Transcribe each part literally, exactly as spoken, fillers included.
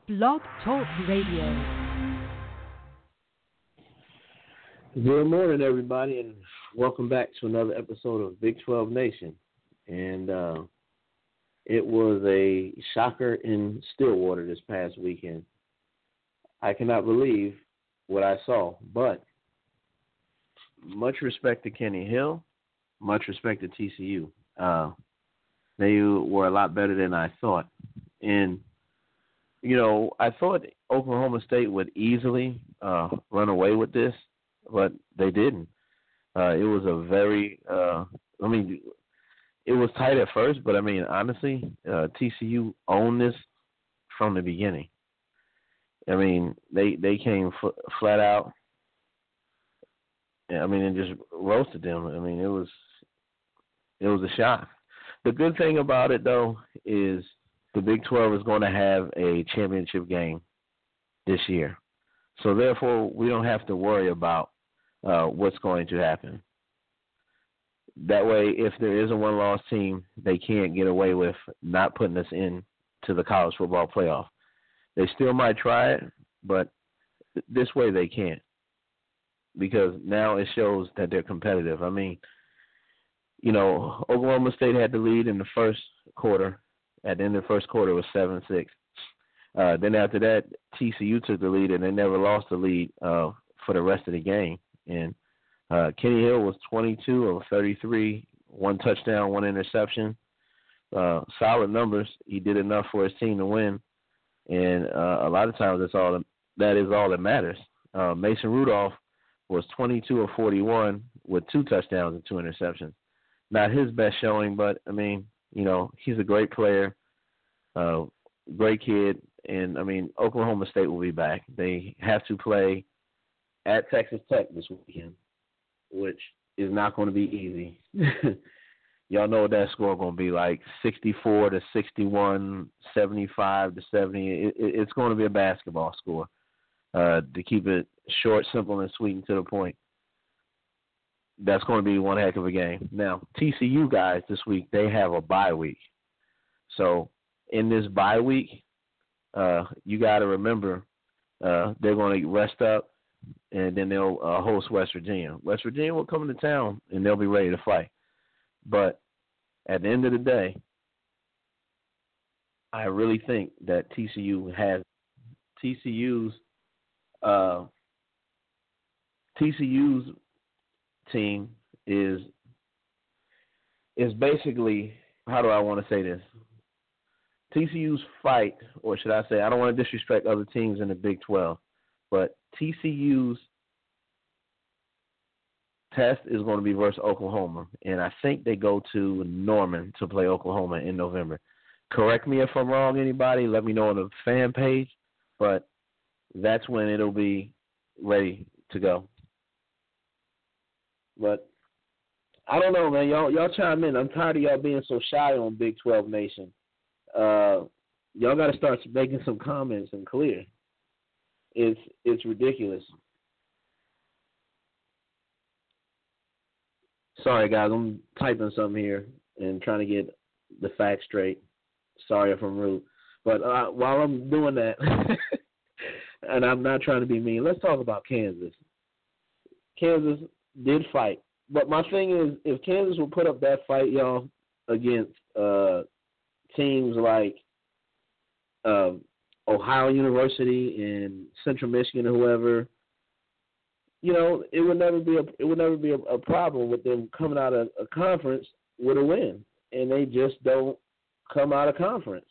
Blog Talk Radio. Good morning, everybody, and welcome back to another episode of Big twelve Nation. And uh, it was a shocker in Stillwater this past weekend. I cannot believe what I saw, but much respect to Kenny Hill, much respect to T C U. Uh, they were a lot better than I thought. And, you know, I thought Oklahoma State would easily uh, run away with this, but they didn't. Uh, it was a very, uh, I mean, it was tight at first, but, I mean, honestly, uh, T C U owned this from the beginning. I mean, they they came f- flat out. I mean, and just roasted them. I mean, it was it was a shock. The good thing about it, though, is the Big twelve is going to have a championship game this year. So, therefore, we don't have to worry about uh, what's going to happen. That way, if there is a one-loss team, they can't get away with not putting us in to the college football playoff. They still might try it, but this way they can't, because now it shows that they're competitive. I mean, you know, Oklahoma State had the lead in the first quarter. At the end of the first quarter, it was seven six. Uh, then after that, T C U took the lead, and they never lost the lead uh, for the rest of the game. And uh, Kenny Hill was twenty-two of thirty-three, one touchdown, one interception. Uh, solid numbers. He did enough for his team to win. And uh, a lot of times that's all that is all that matters. Uh, Mason Rudolph was twenty-two of forty-one with two touchdowns and two interceptions. Not his best showing, but, I mean, you know, he's a great player, uh, great kid. And, I mean, Oklahoma State will be back. They have to play at Texas Tech this weekend, which is not going to be easy. Y'all know what that score going to be like, sixty-four to sixty-one, seventy-five to seventy. It, it, it's going to be a basketball score, uh, to keep it short, simple, and sweet and to the point. That's going to be one heck of a game. Now, T C U guys this week, they have a bye week. So in this bye week, uh, you got to remember uh, they're going to rest up, and then they'll uh, host West Virginia. West Virginia will come into town, and they'll be ready to fight. But at the end of the day, I really think that T C U has T C U's uh, T C U's team is is basically, how do I want to say this? T C U's fight, or should I say, I don't want to disrespect other teams in the Big twelve, but T C U's test is going to be versus Oklahoma, and I think they go to Norman to play Oklahoma in November. Correct me if I'm wrong, anybody. Let me know on the fan page, but that's when it'll be ready to go. But I don't know, man. Y'all, y'all chime in. I'm tired of y'all being so shy on Big twelve Nation. Uh, y'all got to start making some comments and clear. It's it's ridiculous. Sorry, guys. I'm typing something here and trying to get the facts straight. Sorry if I'm rude. But uh, while I'm doing that, and I'm not trying to be mean, let's talk about Kansas. Kansas did fight. But my thing is, if Kansas will put up that fight, y'all, against uh, teams like uh, Ohio University and Central Michigan or whoever, you know, it would never be a it would never be a, a problem with them coming out of a conference with a win, and they just don't come out of conference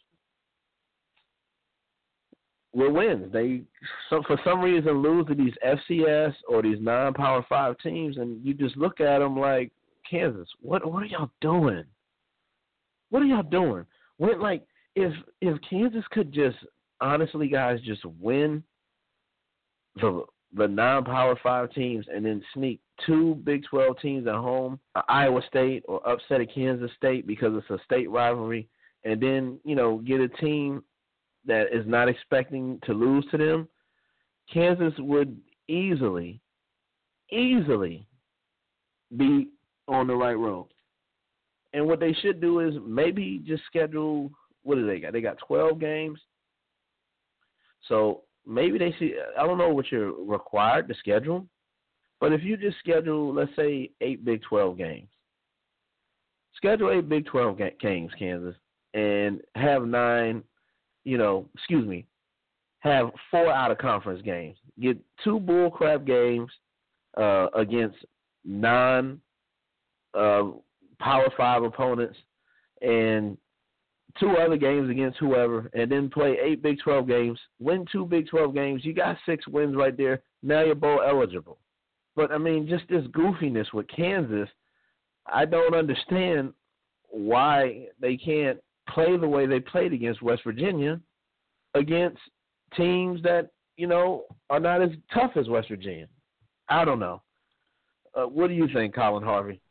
with wins. They so for some reason lose to these F C S or these non-Power Five teams, and you just look at them like, Kansas, what what are y'all doing? What are y'all doing? When, like, if if Kansas could just honestly, guys, just win the the non-Power Five teams and then sneak two Big twelve teams at home, uh, Iowa State, or upset a Kansas State because it's a state rivalry, and then, you know, get a team that is not expecting to lose to them, Kansas would easily, easily be on the right road. And what they should do is maybe just schedule, what do they got? They got twelve games. So maybe they see. I don't know what you're required to schedule, but if you just schedule, let's say, eight Big twelve games, schedule eight Big twelve ga- games, Kansas, and have nine. You know, excuse me, have four out of conference games. Get two bullcrap games uh, against non uh, Power Five opponents, and two other games against whoever, and then play eight Big twelve games, win two Big twelve games. You got six wins right there. Now you're bowl eligible. But, I mean, just this goofiness with Kansas, I don't understand why they can't play the way they played against West Virginia against teams that, you know, are not as tough as West Virginia. I don't know. Uh, what do you think, Colin Harvey?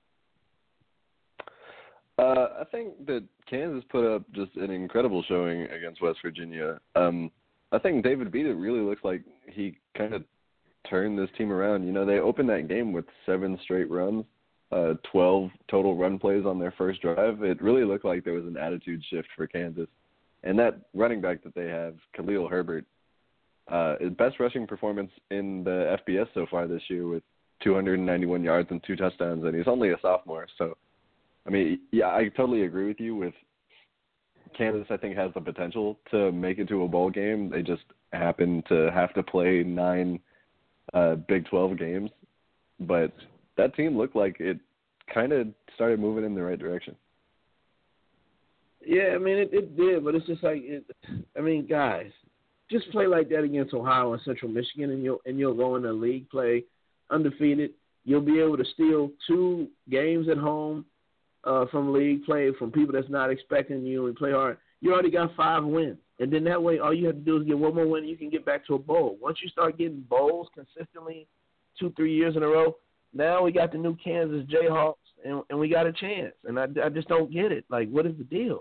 Uh, I think that Kansas put up just an incredible showing against West Virginia. Um, I think David Beta really looks like he kind of turned this team around. You know, they opened that game with seven straight runs, uh, twelve total run plays on their first drive. It really looked like there was an attitude shift for Kansas. And that running back that they have, Khalil Herbert, uh, his best rushing performance in the F B S so far this year with two hundred ninety-one yards and two touchdowns, and he's only a sophomore, so I mean, yeah, I totally agree with you with Kansas. I think has the potential to make it to a bowl game. They just happen to have to play nine uh, Big twelve games. But that team looked like it kind of started moving in the right direction. Yeah, I mean, it, it did, but it's just like, it, I mean, guys, just play like that against Ohio and Central Michigan, and you'll, and you'll go in the league play undefeated. You'll be able to steal two games at home Uh, from league play, from people that's not expecting you and play hard. You already got five wins. And then that way, all you have to do is get one more win and you can get back to a bowl. Once you start getting bowls consistently two, three years in a row, now we got the new Kansas Jayhawks and, and we got a chance. And I, I just don't get it. Like, what is the deal?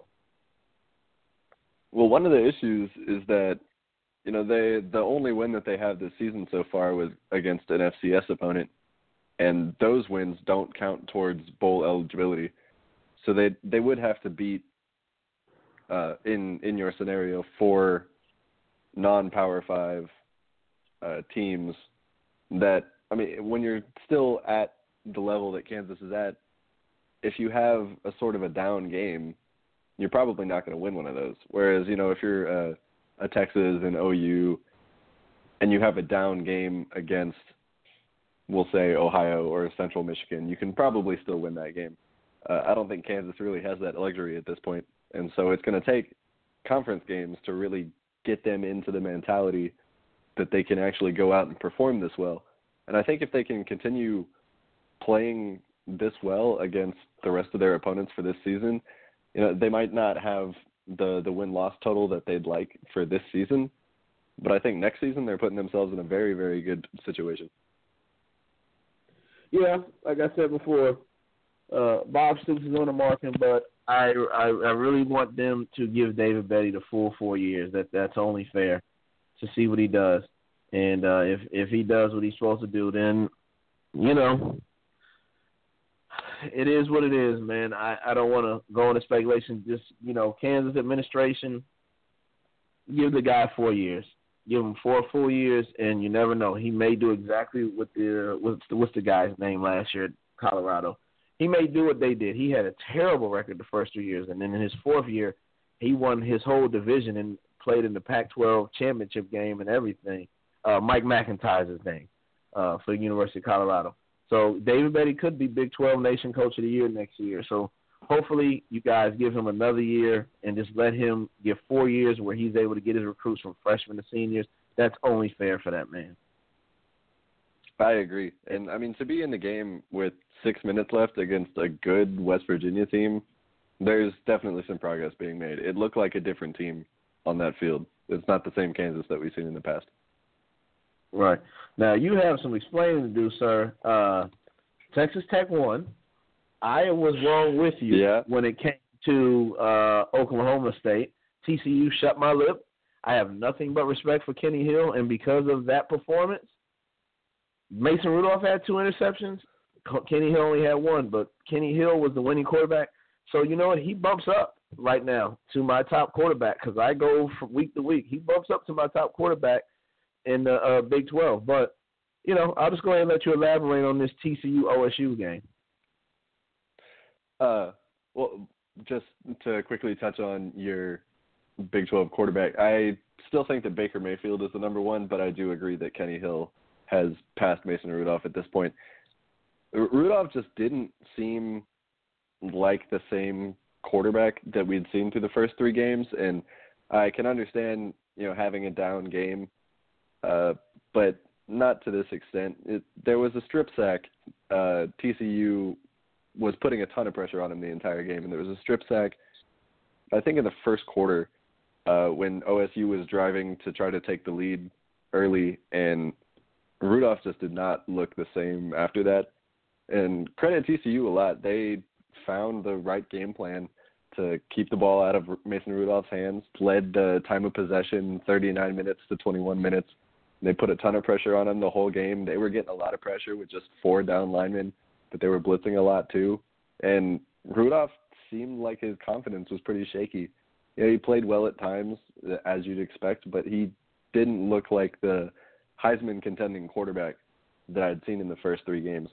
Well, one of the issues is that, you know, they the only win that they have this season so far was against an F C S opponent, and those wins don't count towards bowl eligibility. So they they would have to beat, uh, in in your scenario, four non-Power Five uh, teams that, I mean, when you're still at the level that Kansas is at, if you have a sort of a down game, you're probably not going to win one of those. Whereas, you know, if you're uh, a Texas and O U and you have a down game against, we'll say, Ohio or Central Michigan, you can probably still win that game. Uh, I don't think Kansas really has that luxury at this point. And so it's going to take conference games to really get them into the mentality that they can actually go out and perform this well. And I think if they can continue playing this well against the rest of their opponents for this season, you know, they might not have the, the win-loss total that they'd like for this season. But I think next season they're putting themselves in a very, very good situation. Yeah, like I said before, uh, Bob Stoops is on the market, but I, I I really want them to give David Betty the full four years. That that's only fair to see what he does, and uh, if if he does what he's supposed to do, then you know it is what it is, man. I, I don't want to go into speculation. Just you know, Kansas administration, give the guy four years. Give him four full years, and you never know. He may do exactly what the what's the, what's the guy's name last year at Colorado. He may do what they did. He had a terrible record the first two years, and then in his fourth year, he won his whole division and played in the Pac twelve championship game and everything. Uh, Mike McIntyre's name uh, for the University of Colorado. So David Betty could be Big twelve Nation Coach of the Year next year. So hopefully you guys give him another year and just let him get four years where he's able to get his recruits from freshmen to seniors. That's only fair for that man. I agree. And, I mean, to be in the game with six minutes left against a good West Virginia team, there's definitely some progress being made. It looked like a different team on that field. It's not the same Kansas that we've seen in the past. Right. Now, you have some explaining to do, sir. Uh, Texas Tech won. I was wrong with you yeah. when it came to uh, Oklahoma State. T C U shut my lip. I have nothing but respect for Kenny Hill, and because of that performance, Mason Rudolph had two interceptions. Kenny Hill only had one, but Kenny Hill was the winning quarterback. So, you know what? He bumps up. right now to my top quarterback because I go from week to week. He bumps up to my top quarterback in the uh, Big twelve. But, you know, I'll just go ahead and let you elaborate on this T C U O S U game. Uh, well, just to quickly touch on your Big twelve quarterback, I still think that Baker Mayfield is the number one, but I do agree that Kenny Hill has passed Mason Rudolph at this point. R- Rudolph just didn't seem like the same quarterback that we'd seen through the first three games, and I can understand, you know, having a down game, uh, but not to this extent. It, there was a strip sack. Uh, T C U was putting a ton of pressure on him the entire game, and there was a strip sack, I think in the first quarter, uh, when O S U was driving to try to take the lead early, and Rudolph just did not look the same after that. And credit T C U a lot. They found the right game plan to keep the ball out of Mason Rudolph's hands, led the time of possession thirty-nine minutes to twenty-one minutes. They put a ton of pressure on him the whole game. They were getting a lot of pressure with just four down linemen, but they were blitzing a lot too. And Rudolph seemed like his confidence was pretty shaky. You know, he played well at times, as you'd expect, but he didn't look like the Heisman contending quarterback that I'd seen in the first three games.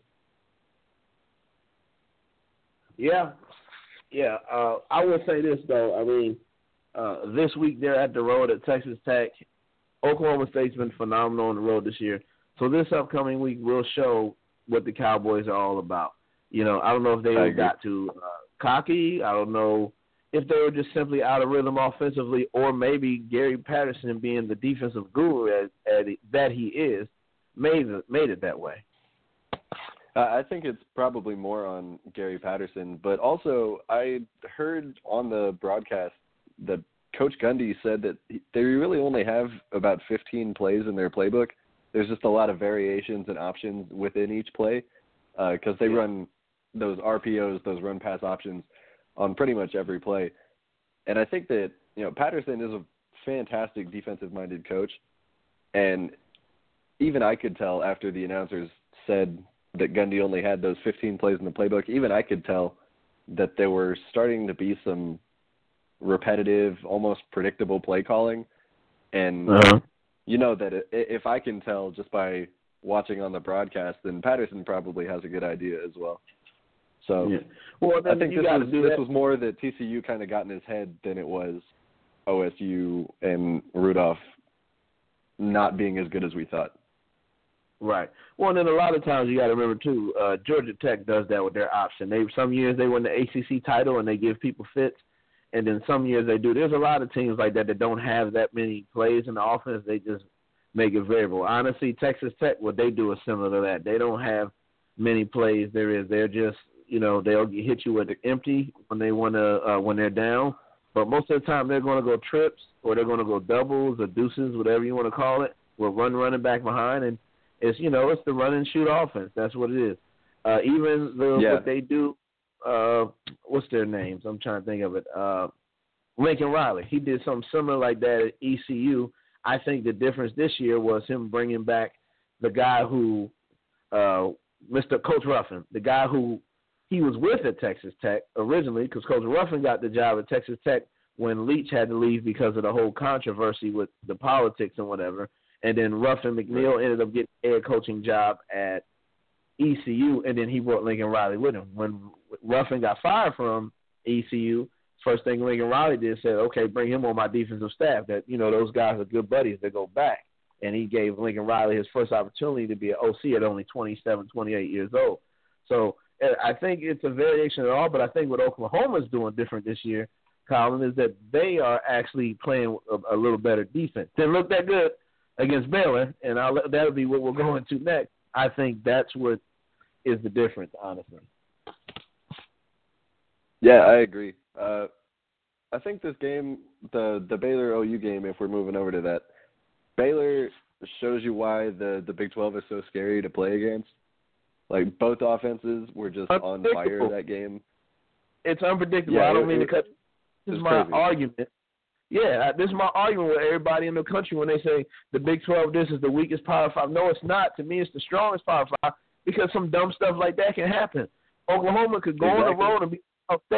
Yeah, yeah. Uh, I will say this, though. I mean, uh, this week they're at the road at Texas Tech. Oklahoma State's been phenomenal on the road this year. So this upcoming week will show what the Cowboys are all about. You know, I don't know if they got too uh, cocky. I don't know if they were just simply out of rhythm offensively, or maybe Gary Patterson, being the defensive guru as, as that he is, made it, made it that way. Uh, I think it's probably more on Gary Patterson, but also I heard on the broadcast that Coach Gundy said that they really only have about fifteen plays in their playbook. There's just a lot of variations and options within each play because uh, they yeah. run those R P Os, those run-pass options, on pretty much every play. And I think that, you know, Patterson is a fantastic defensive-minded coach, and even I could tell after the announcers said that Gundy only had those fifteen plays in the playbook, even I could tell that there were starting to be some repetitive, almost predictable play calling. And uh-huh. you know that if I can tell just by watching on the broadcast, then Patterson probably has a good idea as well. So yeah. well, I think this, was, this was more that T C U kind of got in his head than it was O S U and Rudolph not being as good as we thought. Right. Well, and then a lot of times you got to remember, too, uh, Georgia Tech does that with their option. They Some years they win the A C C title and they give people fits, and then some years they do. There's a lot of teams like that that don't have that many plays in the offense. They just make it variable. Honestly, Texas Tech, what they do is similar to that. They don't have many plays there is. They're just, you know, they'll hit you with the empty when they want to uh, when they're down. But most of the time they're going to go trips, or they're going to go doubles or deuces, whatever you want to call it. We'll run running back behind, and it's, you know, it's the run and shoot offense. That's what it is. Uh, even the, yeah. what they do, uh, what's their names? I'm trying to think of it. Uh, Lincoln Riley. He did something similar like that at E C U. I think the difference this year was him bringing back the guy who, uh, Mister Coach Ruffin, the guy who he was with at Texas Tech originally, because Coach Ruffin got the job at Texas Tech when Leach had to leave because of the whole controversy with the politics and whatever. And then Ruffin McNeil ended up getting a head coaching job at E C U, and then he brought Lincoln Riley with him. When Ruffin got fired from E C U, first thing Lincoln Riley did said, okay, bring him on my defensive staff. That, you know, those guys are good buddies. They go back. And he gave Lincoln Riley his first opportunity to be an O C at only twenty-seven, twenty-eight years old. So I think it's a variation at all, but I think what Oklahoma's doing different this year, Colin, is that they are actually playing a, a little better defense. Didn't look that good against Baylor, and I'll, that'll be what we'll go into next. I think that's what is the difference, honestly. Yeah, I agree. Uh, I think this game, the the Baylor O U game, if we're moving over to that, Baylor shows you why the, the Big twelve is so scary to play against. Like, both offenses were just on fire that game. It's unpredictable. Yeah, I don't it, mean it, to cut. This is my crazy. argument. Yeah, this is my argument with everybody in the country when they say the Big twelve, this is the weakest Power Five. No, it's not. To me, it's the strongest Power Five because some dumb stuff like that can happen. Oklahoma could go exactly. on the road and beat Ohio State,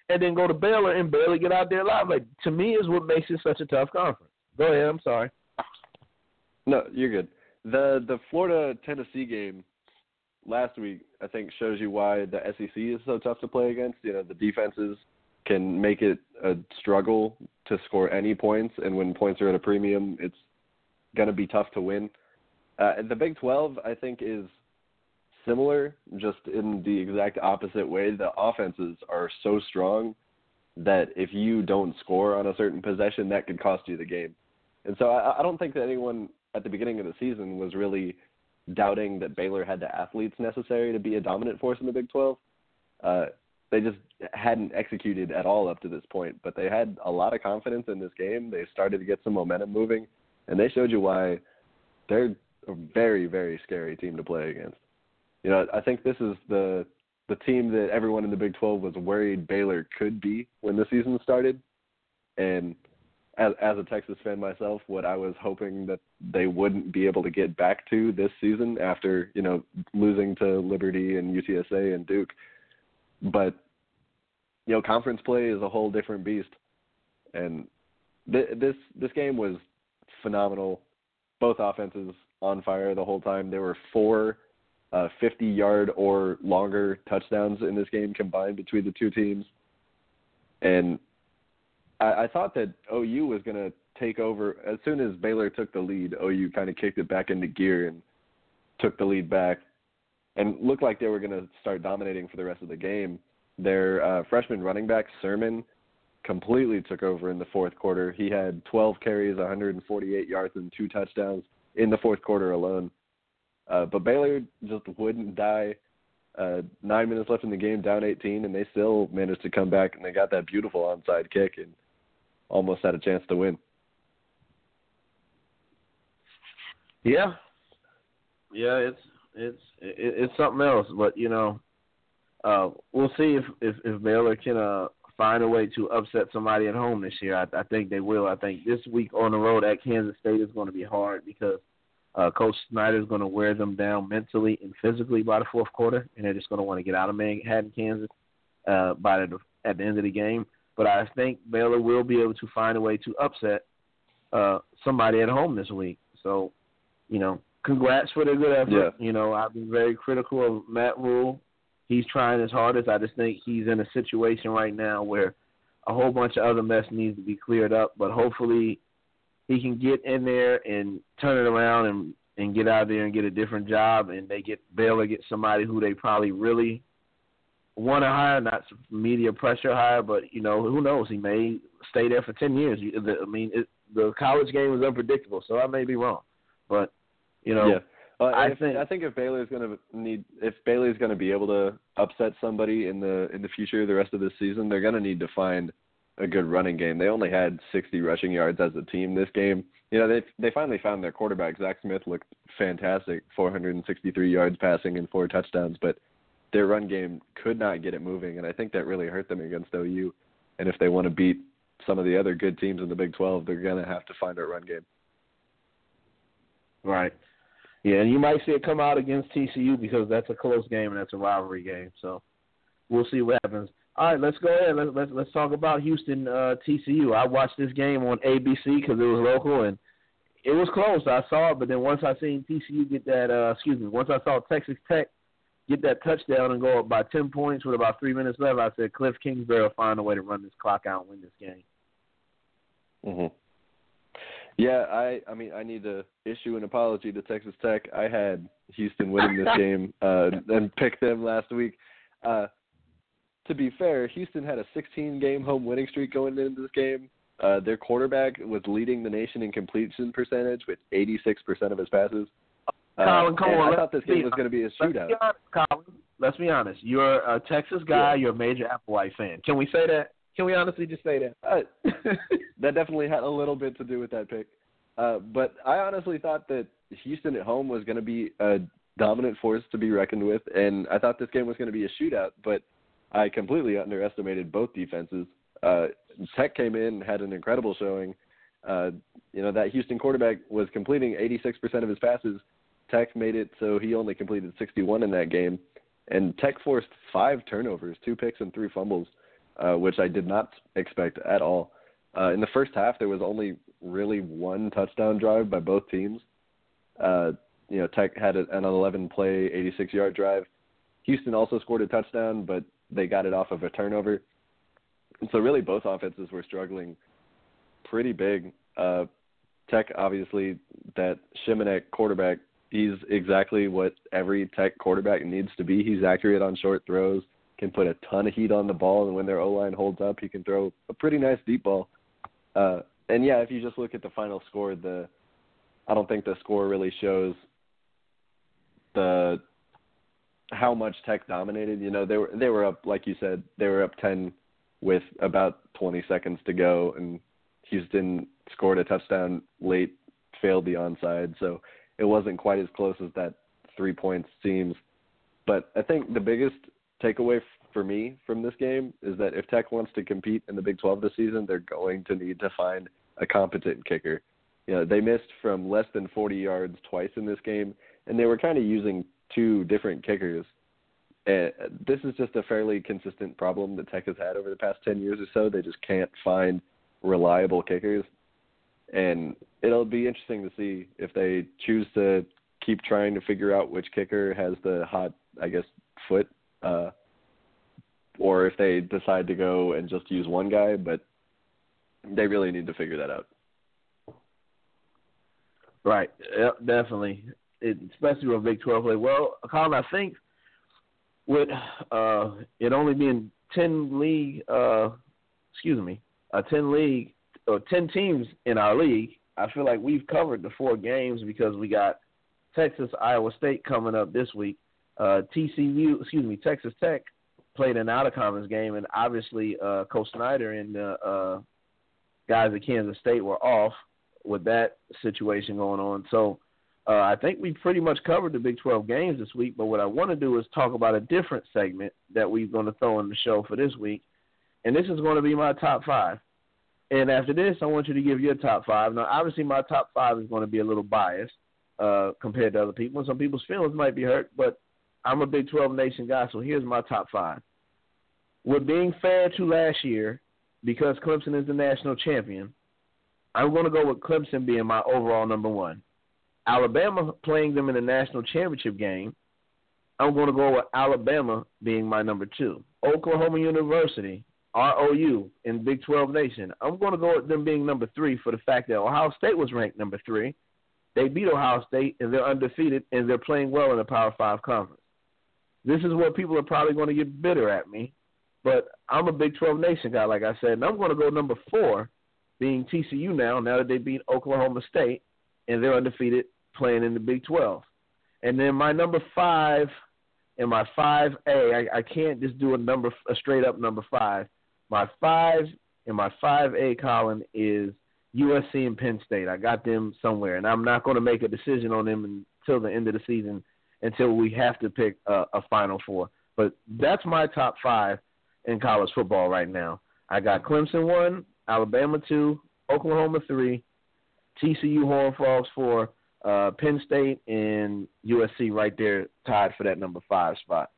and then go to Baylor and barely get out there alive. Like, to me, is what makes it such a tough conference. Go ahead. I'm sorry. No, you're good. The the Florida Tennessee game last week, I think, shows you why the S E C is so tough to play against. You know, the defenses can make it a struggle to score any points, and when points are at a premium, it's going to be tough to win. Uh, the Big twelve, I think, is similar, just in the exact opposite way. The offenses are so strong that if you don't score on a certain possession, that could cost you the game. And so I, I don't think that anyone at the beginning of the season was really doubting that Baylor had the athletes necessary to be a dominant force in the Big twelve. Uh, they just hadn't executed at all up to this point, but they had a lot of confidence in this game. They started to get some momentum moving, and they showed you why they're a very, very scary team to play against. You know, I think this is the the team that everyone in the Big twelve was worried Baylor could be when the season started. And as, as a Texas fan myself, what I was hoping that they wouldn't be able to get back to this season after, you know, losing to Liberty and U T S A and Duke. But, you know, conference play is a whole different beast. And th- this this game was phenomenal. Both offenses on fire the whole time. There were four uh, fifty-yard or longer touchdowns in this game combined between the two teams. And I, I thought that O U was going to take over. As soon as Baylor took the lead, O U kind of kicked it back into gear and took the lead back and looked like they were going to start dominating for the rest of the game. Their uh, freshman running back, Sermon, completely took over in the fourth quarter. He had twelve carries, one hundred forty-eight yards, and two touchdowns in the fourth quarter alone. Uh, but Baylor just wouldn't die. Uh, nine minutes left in the game, down eighteen, and they still managed to come back, and they got that beautiful onside kick and almost had a chance to win. Yeah, yeah, it's it's it's something else. But you know, uh, we'll see if if, if Baylor can uh, find a way to upset somebody at home this year. I, I think they will. I think this week on the road at Kansas State is going to be hard because uh, Coach Snyder is going to wear them down mentally and physically by the fourth quarter, and they're just going to want to get out of Manhattan, Kansas, uh, by the at the end of the game. But I think Baylor will be able to find a way to upset uh, somebody at home this week. So, you know, congrats for the good effort. Yeah. You know, I've been very critical of Matt Rule. He's trying his hardest. I just think he's in a situation right now where a whole bunch of other mess needs to be cleared up. But hopefully he can get in there and turn it around and, and get out there and get a different job, and they get Baylor get somebody who they probably really want to hire, not media pressure hire, but, you know, who knows? He may stay there for ten years. I mean, it, the college game is unpredictable, so I may be wrong. But, you know, yeah. Uh, I if, think I think if Baylor's going to need, if Baylor's going to be able to upset somebody in the in the future, the rest of this season, they're going to need to find a good running game. They only had sixty rushing yards as a team this game. You know, they they finally found their quarterback. Zach Smith looked fantastic, four hundred sixty-three yards passing and four touchdowns, but their run game could not get it moving, and I think that really hurt them against O U. And if they want to beat some of the other good teams in the Big twelve, they're going to have to find a run game. Right. Yeah, and you might see it come out against T C U because that's a close game and that's a rivalry game. So we'll see what happens. All right, let's go ahead. Let's let's, let's talk about Houston uh, T C U. I watched this game on A B C because it was local and it was close. I saw it, but then once I seen T C U get that, uh, excuse me, once I saw Texas Tech get that touchdown and go up by ten points with about three minutes left, I said Cliff Kingsbury will find a way to run this clock out and win this game. Mhm. Yeah, I, I mean, I need to issue an apology to Texas Tech. I had Houston winning this game uh, and picked them last week. Uh, to be fair, Houston had a sixteen-game home winning streak going into this game. Uh, their quarterback was leading the nation in completion percentage with eighty-six percent of his passes. Uh, Colin, come on. I thought this game was going to be a shootout. Let's be honest, Colin. Let's be honest. You're a Texas guy. Yeah. You're a major Applewhite fan. Can we say that? Can we honestly just say that? Uh, that definitely had a little bit to do with that pick. Uh, but I honestly thought that Houston at home was going to be a dominant force to be reckoned with, and I thought this game was going to be a shootout, but I completely underestimated both defenses. Uh, Tech came in, had an incredible showing. Uh, you know, that Houston quarterback was completing eighty-six percent of his passes. Tech made it so he only completed sixty-one in that game, and Tech forced five turnovers, two picks and three fumbles. uh, which I did not expect at all. Uh, in the first half, there was only really one touchdown drive by both teams. Uh, you know, Tech had an eleven-play, eighty-six-yard drive. Houston also scored a touchdown, but they got it off of a turnover. And so really both offenses were struggling pretty big. Uh, Tech, obviously, that Shimanek quarterback, he's exactly what every Tech quarterback needs to be. He's accurate on short throws, can put a ton of heat on the ball, and when their O-line holds up, he can throw a pretty nice deep ball. Uh, and, yeah, if you just look at the final score, the I don't think the score really shows the how much Tech dominated. You know, they were they were up, like you said, they were up ten with about twenty seconds to go, and Houston scored a touchdown late, failed the onside, so it wasn't quite as close as that three points seems. But I think the biggest takeaway f- for me from this game is that if Tech wants to compete in the Big twelve this season, they're going to need to find a competent kicker. You know, they missed from less than forty yards twice in this game, and they were kind of using two different kickers. And this is just a fairly consistent problem that Tech has had over the past ten years or so. They just can't find reliable kickers. And it'll be interesting to see if they choose to keep trying to figure out which kicker has the hot, I guess, foot, uh, or if they decide to go and just use one guy. But they really need to figure that out. Right, yep, definitely, it, especially with Big twelve play. Well, Colin, I think with uh, it only being ten league, uh, excuse me, a ten league or ten teams in our league, I feel like we've covered the four games because we got Texas, Iowa State coming up this week. Uh, T C U, excuse me, Texas Tech played an out-of-conference game, and obviously uh, Coach Snyder and the uh, guys at Kansas State were off with that situation going on. So uh, I think we pretty much covered the Big twelve games this week, but what I want to do is talk about a different segment that we're going to throw in the show for this week, and this is going to be my top five. And after this, I want you to give your top five. Now, obviously, my top five is going to be a little biased uh, compared to other people, and some people's feelings might be hurt, but I'm a Big twelve Nation guy, so here's my top five. With being fair to last year, because Clemson is the national champion, I'm going to go with Clemson being my overall number one. Alabama playing them in the national championship game, I'm going to go with Alabama being my number two. Oklahoma University, R O U, in Big twelve Nation, I'm going to go with them being number three for the fact that Ohio State was ranked number three. They beat Ohio State, and they're undefeated, and they're playing well in the Power Five conference. This is where people are probably going to get bitter at me, but I'm a Big twelve Nation guy, like I said, and I'm going to go number four, being T C U now, now that they beat Oklahoma State, and they're undefeated playing in the Big twelve. And then my number five and my five A, I, I can't just do a number, a straight-up number five. My five and my five A, Colin, is U S C and Penn State. I got them somewhere, and I'm not going to make a decision on them until the end of the season, until we have to pick a, a Final Four. But that's my top five in college football right now. I got Clemson one, Alabama two, Oklahoma three, T C U Horned Frogs four, uh, Penn State and U S C right there tied for that number five spot.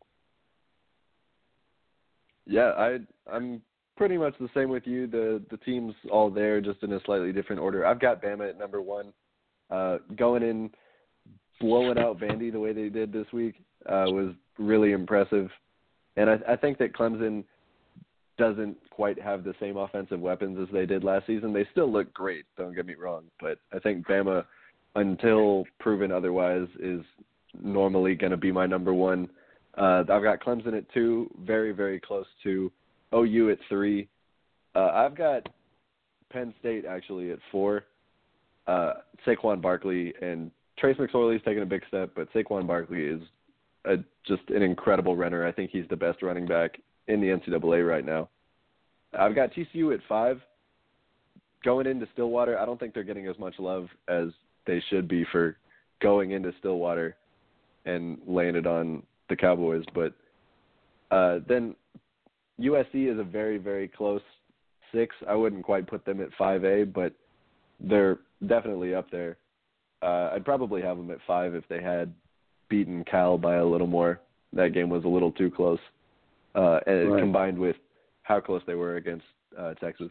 Yeah, I, I'm pretty much the same with you. The the team's all there, just in a slightly different order. I've got Bama at number one. Uh, going in, blowing out Vandy the way they did this week uh, was really impressive. And I, I think that Clemson doesn't quite have the same offensive weapons as they did last season. They still look great, don't get me wrong, but I think Bama, until proven otherwise, is normally going to be my number one. Uh, I've got Clemson at two, very, very close to O U at three. Uh, I've got Penn State actually at four. Uh, Saquon Barkley and Trace McSorley's taken a big step, but Saquon Barkley is a, just an incredible runner. I think he's the best running back in the N C double A right now. I've got T C U at five. Going into Stillwater, I don't think they're getting as much love as they should be for going into Stillwater and laying it on the Cowboys. But uh, then U S C is a very, very close six. I wouldn't quite put them at five A, but they're definitely up there. Uh, I'd probably have them at five if they had beaten Cal by a little more. That game was a little too close. Uh, and right. Combined with how close they were against uh, Texas.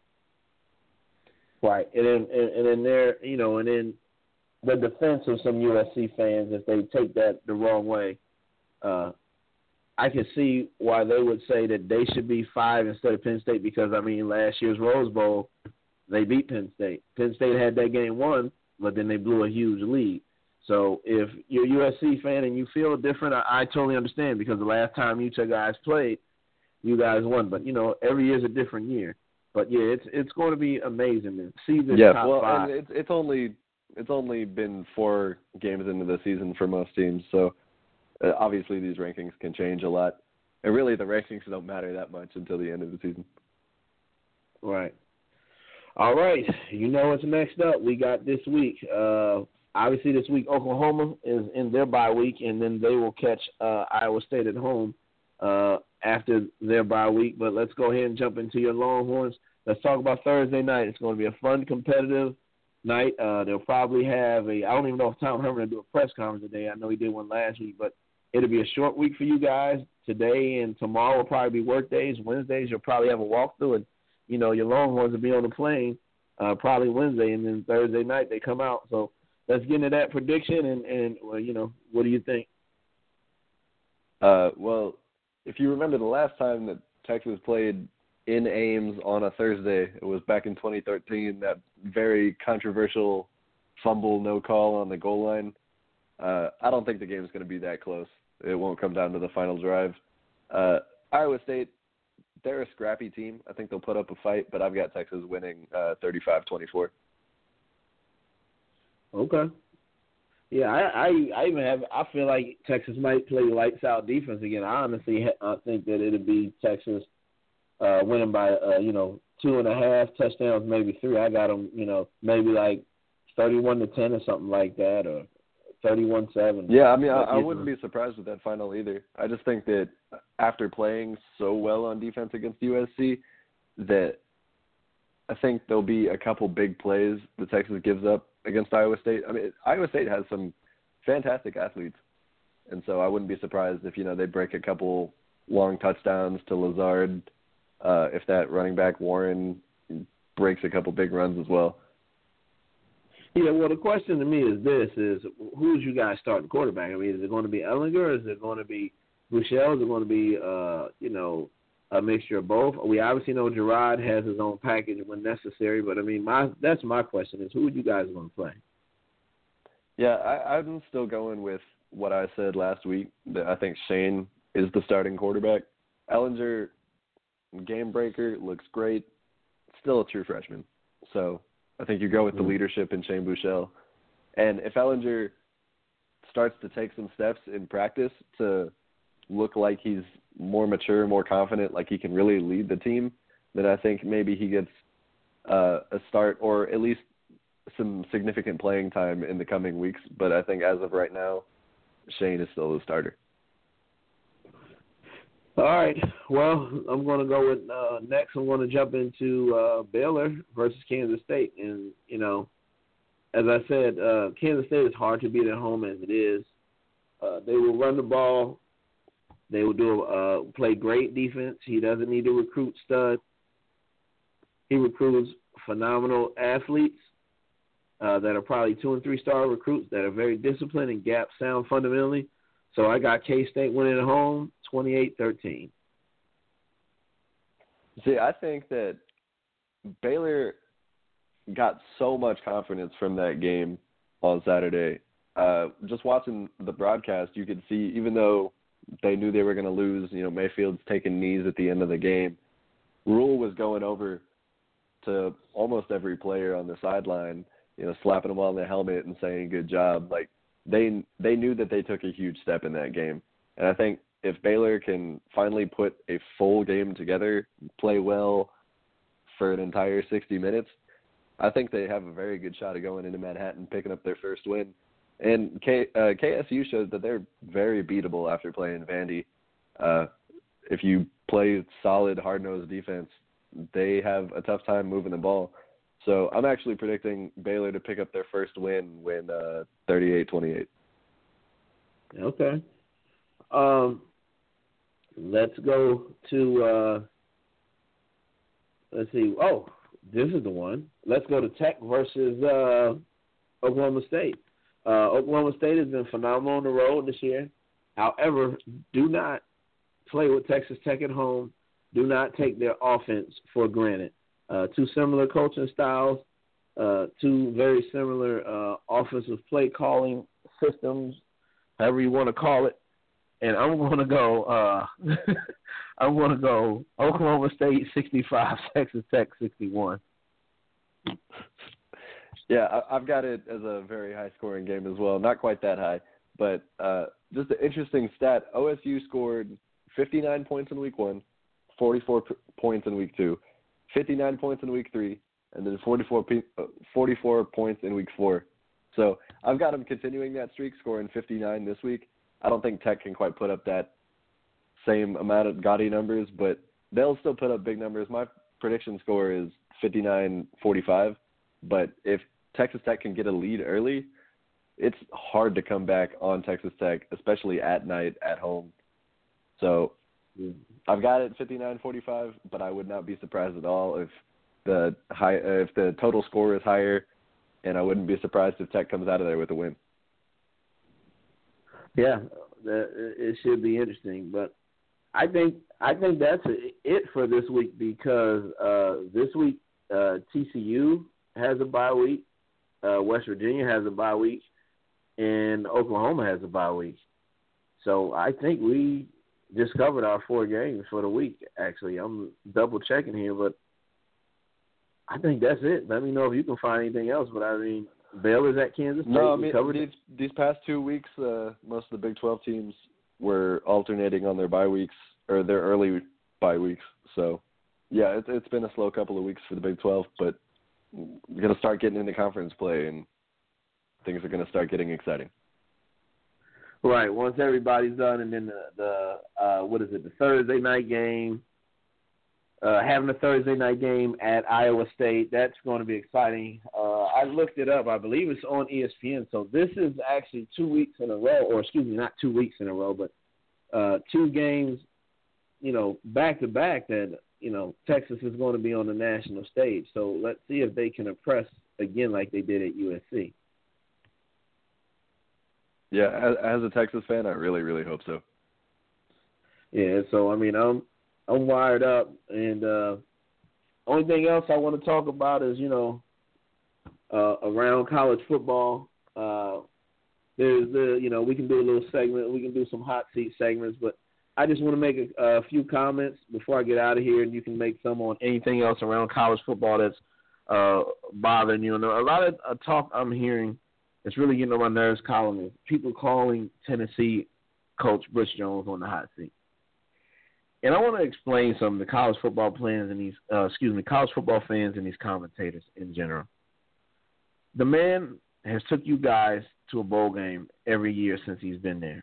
Right, and then and, and then there, you know, and then the defense of some U S C fans, if they take that the wrong way, uh, I can see why they would say that they should be five instead of Penn State because, I mean, last year's Rose Bowl, they beat Penn State. Penn State had that game won, but then they blew a huge lead. So if you're a U S C fan and you feel different, I, I totally understand because the last time you two guys played, you guys won. But, you know, every year's a different year. But, yeah, it's it's going to be amazing to see this yeah, top well, five. and it's, it's, only, it's only been four games into the season for most teams, so uh, obviously these rankings can change a lot. And really the rankings don't matter that much until the end of the season. Right. All right. You know what's next up. We got this week. Uh, obviously this week Oklahoma is in their bye week, and then they will catch uh, Iowa State at home uh, after their bye week. But let's go ahead and jump into your Longhorns. Let's talk about Thursday night. It's going to be a fun, competitive night. Uh, they'll probably have a – I don't even know if Tom Herman will do a press conference today. I know he did one last week, but it'll be a short week for you guys. Today and tomorrow will probably be work days. Wednesdays you'll probably have a walkthrough, and, you know, your Longhorns will be on the plane uh, probably Wednesday, and then Thursday night they come out. So let's get into that prediction, and, and well, you know, what do you think? Uh, well, if you remember the last time that Texas played in Ames on a Thursday, it was back in twenty thirteen, that very controversial fumble no call on the goal line. Uh, I don't think the game's going to be that close. It won't come down to the final drive. Uh, Iowa State, they're a scrappy team. I think they'll put up a fight, but I've got Texas winning uh, thirty-five twenty-four. Okay. Yeah, I, I I even have I feel like Texas might play lights out defense again. I honestly I think that it'll be Texas uh, winning by uh, you know two and a half touchdowns, maybe three. I got them, you know, maybe like thirty-one to ten or something like that, or thirty-one seven. Yeah, I mean, I, I wouldn't be surprised with that final either. I just think that after playing so well on defense against U S C, that I think there'll be a couple big plays that Texas gives up against Iowa State. I mean, Iowa State has some fantastic athletes, and so I wouldn't be surprised if, you know, they break a couple long touchdowns to Lazard, uh, if that running back Warren breaks a couple big runs as well. Yeah, well, the question to me is this, is who's you guys starting quarterback? I mean, is it going to be Ellinger, or is it going to be Buechele? Is it going to be, uh, you know, a mixture of both? We obviously know Gerard has his own package when necessary, but, I mean, my that's my question is who are you guys going to play? Yeah, I, I'm still going with what I said last week, that I think Shane is the starting quarterback. Ellinger, game breaker, looks great, still a true freshman. So I think you go with the leadership in Shane Buechele. And if Ellinger starts to take some steps in practice to look like he's more mature, more confident, like he can really lead the team, then I think maybe he gets uh, a start or at least some significant playing time in the coming weeks. But I think as of right now, Shane is still the starter. All right. Well, I'm going to go with uh, next. I'm going to jump into uh, Baylor versus Kansas State. And, you know, as I said, uh, Kansas State is hard to beat at home as it is. Uh, they will run the ball. They will do uh, play great defense. He doesn't need to recruit stud. He recruits phenomenal athletes uh, that are probably two- and three-star recruits that are very disciplined and gap sound fundamentally. So I got K-State winning at home, twenty-eight thirteen. See, I think that Baylor got so much confidence from that game on Saturday. Uh, just watching the broadcast, you could see, even though they knew they were going to lose, you know, Mayfield's taking knees at the end of the game, Rule was going over to almost every player on the sideline, you know, slapping them on the helmet and saying good job. Like, they they knew that they took a huge step in that game. And I think if Baylor can finally put a full game together, play well for an entire sixty minutes, I think they have a very good shot of going into Manhattan, picking up their first win. And K, uh, K S U shows that they're very beatable after playing Vandy. Uh, if you play solid, hard-nosed defense, they have a tough time moving the ball. So I'm actually predicting Baylor to pick up their first win, win uh, thirty-eight twenty-eight. Okay. Um, let's go to uh, let's see. Oh, this is the one. Let's go to Tech versus uh, Oklahoma State. Uh, Oklahoma State has been phenomenal on the road this year. However, do not play with Texas Tech at home. Do not take their offense for granted. Uh, two similar coaching styles, uh, two very similar uh, offensive play calling systems, however you want to call it. And I'm going to go. Uh, I'm going to go. Oklahoma State sixty-five, Texas Tech sixty-one. Yeah, I, I've got it as a very high-scoring game as well. Not quite that high, but uh, just an interesting stat. O S U scored fifty-nine points in week one, forty-four p- points in week two, fifty-nine points in week three, and then forty-four, p- uh, forty-four points in week four. So I've got them continuing that streak, scoring fifty-nine this week. I don't think Tech can quite put up that same amount of gaudy numbers, but they'll still put up big numbers. My prediction score is fifty-nine forty-five, but if Texas Tech can get a lead early, it's hard to come back on Texas Tech, especially at night at home. So I've got it fifty-nine forty-five, but I would not be surprised at all if the high if the total score is higher, and I wouldn't be surprised if Tech comes out of there with a win. Yeah, it should be interesting, but I think I think that's it for this week because uh, this week uh, T C U has a bye week, uh, West Virginia has a bye week, and Oklahoma has a bye week. So I think we just covered our four games for the week. Actually, I'm double checking here, but I think that's it. Let me know if you can find anything else. But I mean, Baylor's at Kansas State. No, I mean, covered these, these past two weeks, uh, most of the Big twelve teams were alternating on their bye weeks or their early bye weeks. So, yeah, it, it's been a slow couple of weeks for the Big twelve, but we're going to start getting into conference play, and things are going to start getting exciting. Right. Once everybody's done, and then the, the uh, what is it, the Thursday night game, uh, having a Thursday night game at Iowa State, that's going to be exciting. Uh, I looked it up. I believe it's on E S P N. So this is actually two weeks in a row, or excuse me, not two weeks in a row, but uh, two games, you know, back to back that, you know, Texas is going to be on the national stage. So let's see if they can impress again like they did at U S C. Yeah, as, as a Texas fan, I really, really hope so. Yeah, so, I mean, I'm I'm wired up, and uh, only thing else I want to talk about is, you know, uh, around college football. Uh, there's the, you know, we can do a little segment. We can do some hot seat segments, but I just want to make a, a few comments before I get out of here, and you can make some on anything else around college football that's uh, bothering you. And a lot of uh, talk I'm hearing that's really getting on my nerves, calling people calling Tennessee coach Butch Jones on the hot seat. And I want to explain something to college football players and these, uh, excuse me, college football fans and these commentators in general. The man has took you guys to a bowl game every year since he's been there.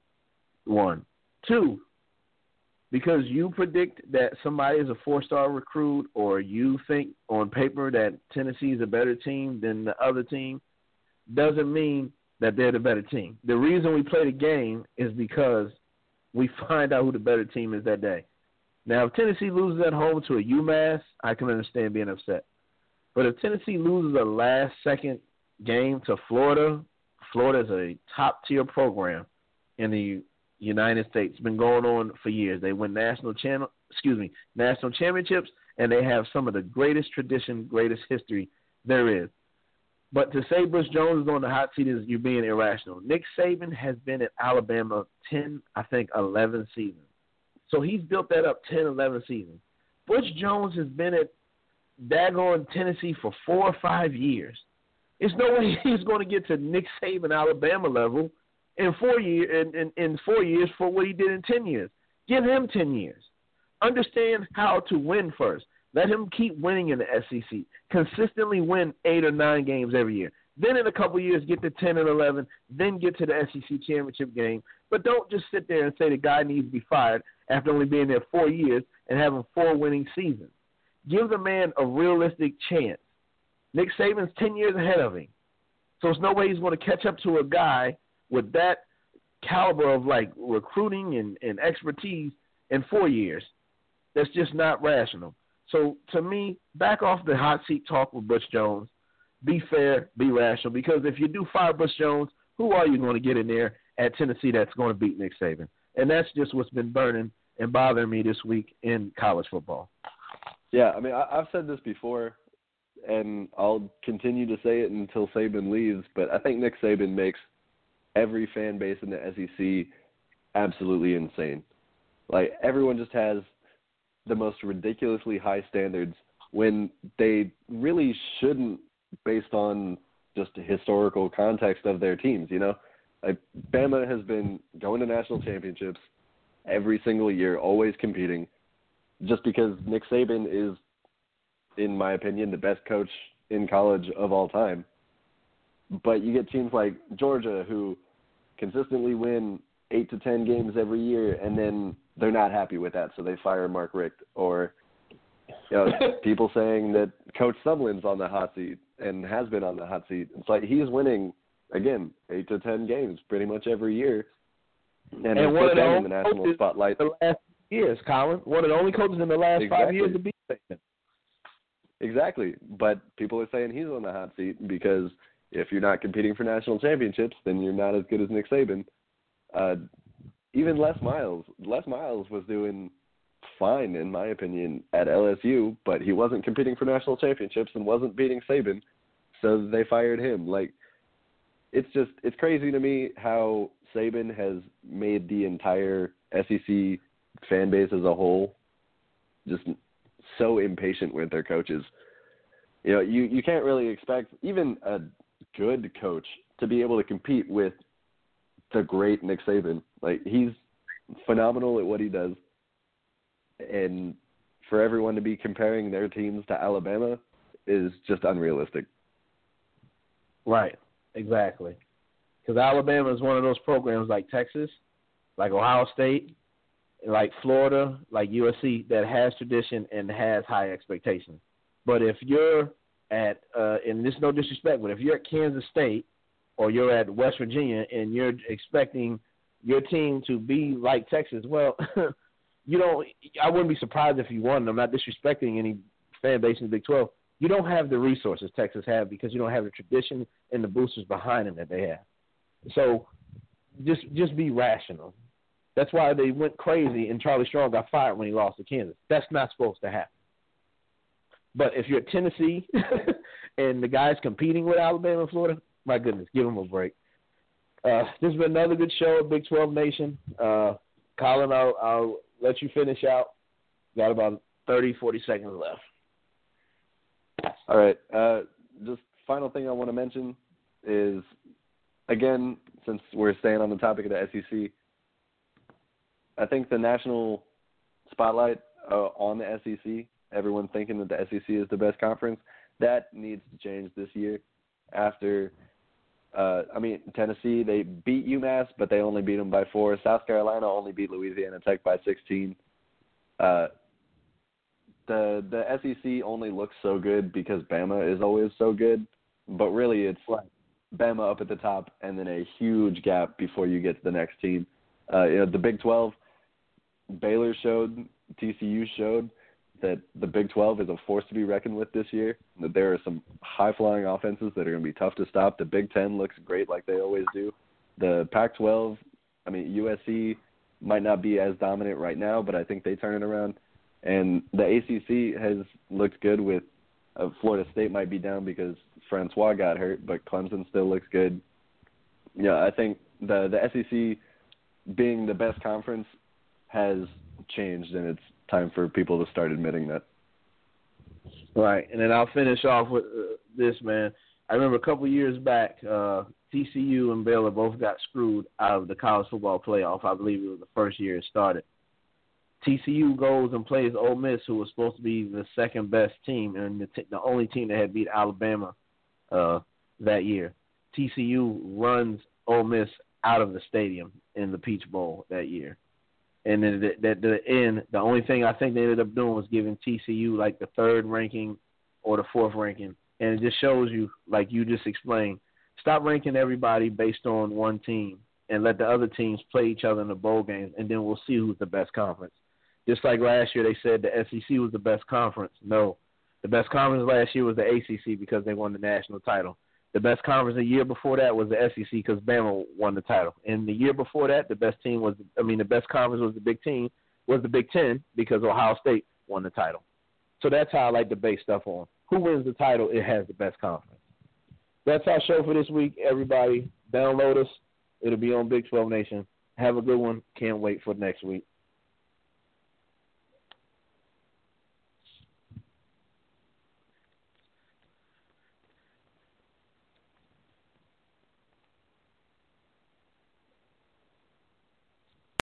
One. Two, because you predict that somebody is a four-star recruit or you think on paper that Tennessee is a better team than the other team doesn't mean that they're the better team. The reason we play the game is because we find out who the better team is that day. Now, if Tennessee loses at home to a UMass, I can understand being upset. But if Tennessee loses a last-second game to Florida, Florida is a top-tier program in the United States. It's been going on for years. They win national channel, excuse me, national championships, and they have some of the greatest tradition, greatest history there is. But to say Butch Jones is on the hot seat is you're being irrational. Nick Saban has been at Alabama ten, I think, eleven seasons. So he's built that up ten, eleven seasons. Butch Jones has been at daggone Tennessee for four or five years. There's no way he's going to get to Nick Saban Alabama level in four year in, in, in four years for what he did in ten years. Give him ten years. Understand how to win first. Let him keep winning in the S E C. Consistently win eight or nine games every year. Then in a couple of years get to ten and eleven, then get to the S E C championship game. But don't just sit there and say the guy needs to be fired after only being there four years and having four winning seasons. Give the man a realistic chance. Nick Saban's ten years ahead of him. So there's no way he's going to catch up to a guy with that caliber of, like, recruiting and, and expertise in four years. That's just not rational. So to me, back off the hot seat talk with Butch Jones. Be fair, be rational, because if you do fire Butch Jones, who are you going to get in there at Tennessee that's going to beat Nick Saban? And that's just what's been burning and bothering me this week in college football. Yeah, I mean, I, I've said this before, and I'll continue to say it until Saban leaves, but I think Nick Saban makes every fan base in the S E C absolutely insane. Like, everyone just has the most ridiculously high standards when they really shouldn't, based on just the historical context of their teams, you know? Like, Bama has been going to national championships every single year, always competing, just because Nick Saban is, in my opinion, the best coach in college of all time. But you get teams like Georgia who consistently win eight to ten games every year, and then they're not happy with that, so they fire Mark Richt. Or, you know, people saying that Coach Sumlin's on the hot seat and has been on the hot seat. It's like he's winning, again, eight to ten games pretty much every year, and, and has put them in the national spotlight. The last years, Colin, one of the only coaches in the last exactly. five years to beat Saban. Exactly, but people are saying he's on the hot seat because if you're not competing for national championships, then you're not as good as Nick Saban. Uh, even Les Miles, Les Miles was doing fine, in my opinion, at L S U, but he wasn't competing for national championships and wasn't beating Saban, so they fired him. Like, it's just, it's crazy to me how Saban has made the entire S E C fan base as a whole just so impatient with their coaches. You know, you, you can't really expect even a good coach to be able to compete with the great Nick Saban. Like, he's phenomenal at what he does. And for everyone to be comparing their teams to Alabama is just unrealistic. Right, exactly. Because Alabama is one of those programs like Texas, like Ohio State, like Florida, like U S C, that has tradition and has high expectations. But if you're at, uh, and this is no disrespect, but if you're at Kansas State or you're at West Virginia and you're expecting your team to be like Texas, well, you don't. I wouldn't be surprised if you won. I'm not disrespecting any fan base in the Big twelve. You don't have the resources Texas have because you don't have the tradition and the boosters behind them that they have. So just just be rational. That's why they went crazy and Charlie Strong got fired when he lost to Kansas. That's not supposed to happen. But if you're at Tennessee and the guys competing with Alabama and Florida, my goodness, give them a break. Uh, this has been another good show at Big twelve Nation. Uh, Colin, I'll, I'll let you finish out. Got about thirty, forty seconds left. All right. Uh, just final thing I want to mention is, again, since we're staying on the topic of the S E C, I think the national spotlight uh, on the S E C, everyone thinking that the S E C is the best conference, that needs to change this year. After, uh, I mean, Tennessee, they beat UMass, but they only beat them by four. South Carolina only beat Louisiana Tech by sixteen. Uh, the the S E C only looks so good because Bama is always so good, but really it's like Bama up at the top and then a huge gap before you get to the next team. Uh, you know, the Big twelve, Baylor showed, T C U showed that the Big twelve is a force to be reckoned with this year, that there are some high-flying offenses that are going to be tough to stop. The Big ten looks great like they always do. The Pac twelve, I mean, U S C might not be as dominant right now, but I think they turn it around. And the A C C has looked good with uh, Florida State might be down because Francois got hurt, but Clemson still looks good. Yeah, I think the, the S E C being the best conference has changed, and it's time for people to start admitting that. Right, and then I'll finish off with uh, this, man. I remember a couple of years back, uh, T C U and Baylor both got screwed out of the college football playoff. I believe it was the first year it started. T C U goes and plays Ole Miss, who was supposed to be the second best team and the, t- the only team that had beat Alabama uh, that year. T C U runs Ole Miss out of the stadium in the Peach Bowl that year. And then at the, the end, the only thing I think they ended up doing was giving T C U like the third ranking or the fourth ranking. And it just shows you, like you just explained, stop ranking everybody based on one team and let the other teams play each other in the bowl games, and then we'll see who's the best conference. Just like last year they said the S E C was the best conference. No, the best conference last year was the A C C because they won the national title. The best conference the year before that was the S E C because Bama won the title. And the year before that, the best team was, I mean, the best conference was the Big Ten, was the Big Ten because Ohio State won the title. So that's how I like to base stuff on. Who wins the title, it has the best conference. That's our show for this week, everybody. Download us. It'll be on Big twelve Nation. Have a good one. Can't wait for next week.